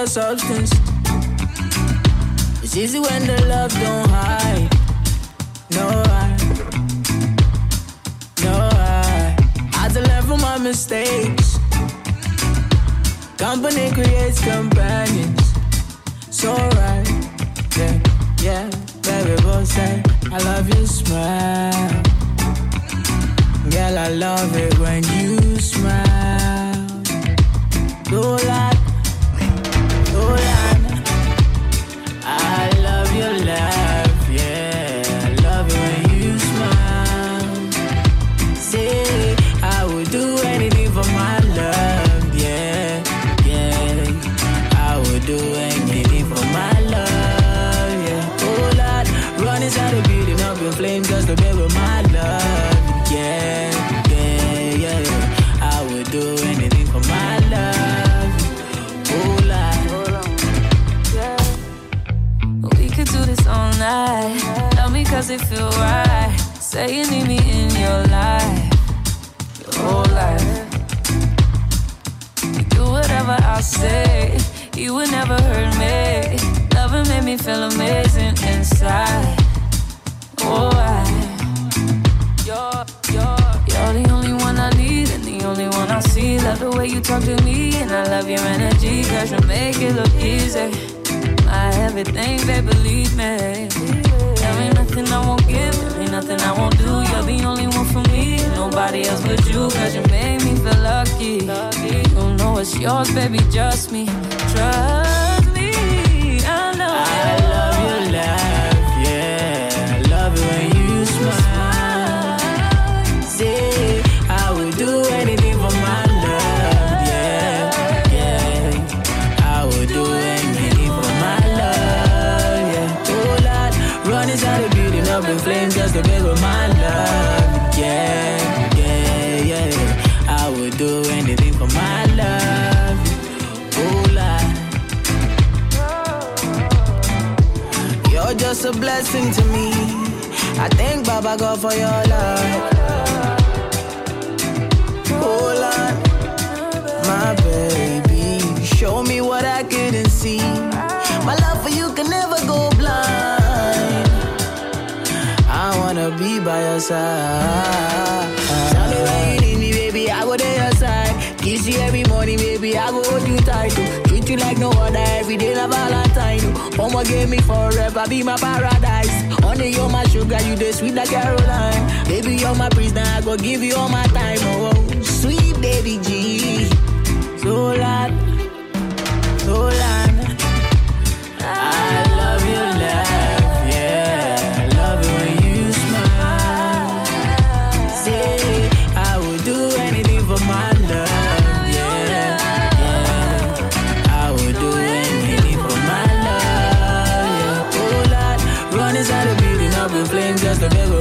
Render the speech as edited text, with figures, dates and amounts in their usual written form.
substance. It's easy when the love don't hide. No, I had to learn from my mistakes. Company creates companions. So right, yeah, baby, both say I love your smile. Girl, I love it when you smile. Do that. I love your laugh, yeah. I love it when you smile. Say, I would do anything for my love, yeah. I would do anything for my love, yeah. Oh, Lord, run inside the beating up in flames just to be with my love, yeah. I would do anything for my love. Oh, Lord. We could do this all night. Love me cause it feel right. Say you need me in your life, your whole life. You do whatever I say, you would never hurt me. Loving made me feel amazing inside. Oh, you're the only one I need and the only one I see. Love the way you talk to me and I love your energy, cause you make it look easy. My everything, babe, believe me. There ain't nothing I won't give, there ain't nothing I won't do. You're the only one for me, nobody else but you, cause you made me feel lucky. You know it's yours, baby, just me. Trust me, I know. I love your laugh, yeah. I love it when you smile. Say, I would do anything for my love, yeah. I would do anything for my love, yeah. Oh, Lord, run inside the building up in flames just to be with my love, yeah. I would do anything for my love, oh, Lord. You're just a blessing to me. I thank Baba God for your love. Oh, Lord, my baby, show me what I couldn't see. My love for you can never go blind. I wanna be by your side. Tell me when you need me, baby, I go to your side. Kiss you every morning, baby, I go hold you tight. Treat you like no other, every day like Valentine. Mama gave me forever, be my paradise. Honey, you're my sugar, you the sweet like Caroline. Baby, you're my prisoner, I go give you all my time. Oh, sweet baby G. So loud, I love your laugh, yeah. I love it when you smile. Say, I would do anything for my love, yeah. I would do anything for my love, yeah. Oh, Lord, run inside the building up in flames just to be with